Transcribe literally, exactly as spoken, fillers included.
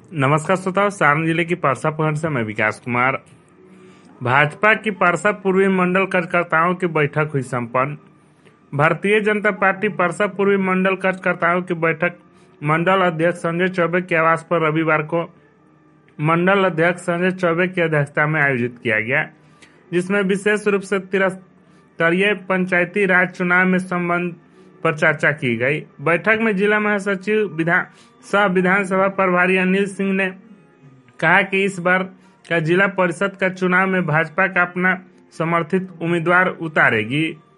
नमस्कार श्रोताओं, सारण जिले की परसा प्रखंड से मैं विकास कुमार। भाजपा की परसा पूर्वी मंडल कार्यकर्ताओं की बैठक हुई संपन्न। भारतीय जनता पार्टी परसा पूर्वी मंडल कार्यकर्ताओं की बैठक मंडल अध्यक्ष संजय चौबे के आवास पर रविवार को मंडल अध्यक्ष संजय चौबे की अध्यक्षता में आयोजित किया गया, जिसमें विशेष रूप से त्रिस्तरीय पंचायती राज चुनाव में संबंध पर चर्चा की गई। बैठक में जिला महासचिव विधान सह विधानसभा प्रभारी अनिल सिंह ने कहा कि इस बार का जिला परिषद का चुनाव में भाजपा का अपना समर्थित उम्मीदवार उतारेगी।